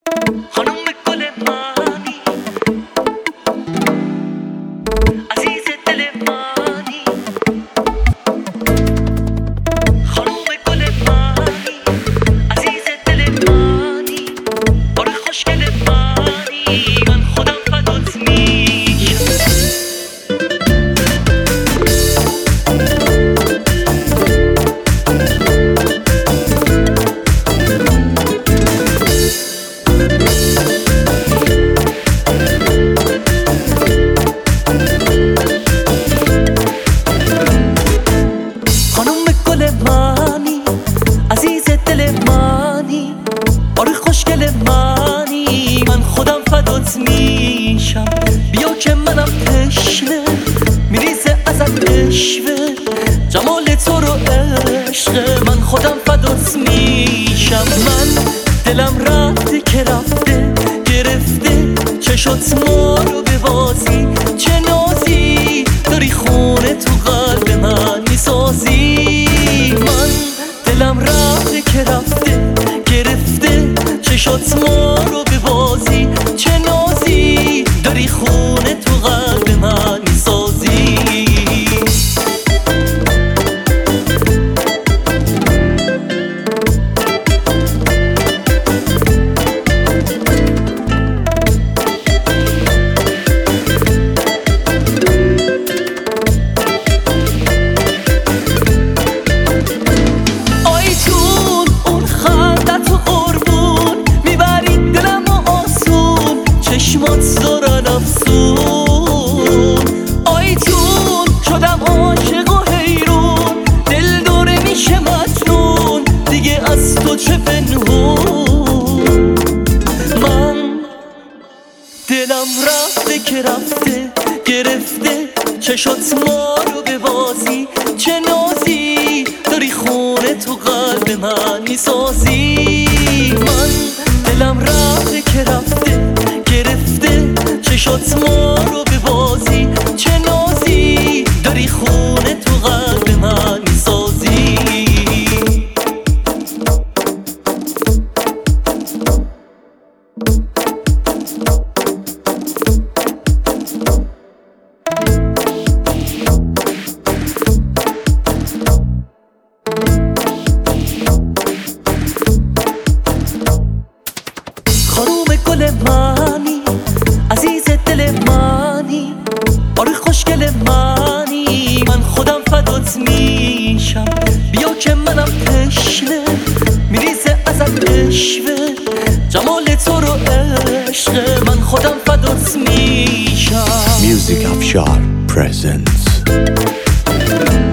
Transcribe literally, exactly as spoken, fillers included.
خانم گل مانی، عزیز دل مانی، خانم گل مانی، عزیز دل مانی، آره خوشگل مانی، من خودم فدات میشم. خانم گل مانی، عزیز دل مانی، آره خوشگل مانی، من خودم فدات میشم. بیا که منم تشنه میریزه ازت عشوه، جمال تو رو عشق، من خودم فدات میشم. من دلم رفته که رفته گرفته چشات ما رو به بازی، چه نازی داری خونه تو قلب من میسازی. من دلم رفته که رفته گرفته چشات ما رو به بازی، چه نازی داری خونه تو قلب من میسازی. چشمات دارن افسون، آیتون شدم عاشق و حیرون، دل داره میشه مجنون، دیگه از تو چه پنهون. من دلم رفته که رفته گرفته چشات ما رو به بازی، چه نازی داری خونه تو قلب من میسازی. من دلم رفته که رفته گرفته چشات ما رو به بازی، چه نازی داری خونه تو قلب من میسازی. خانم گل مانی، عزیز دل مانی، آره خوشگل مانی، من خودم فدات میشم. بیا که منم تشنه میریزه ازت عشوه، جمال تو رو عشق، من خودم فدات میشم. Music Afshar presents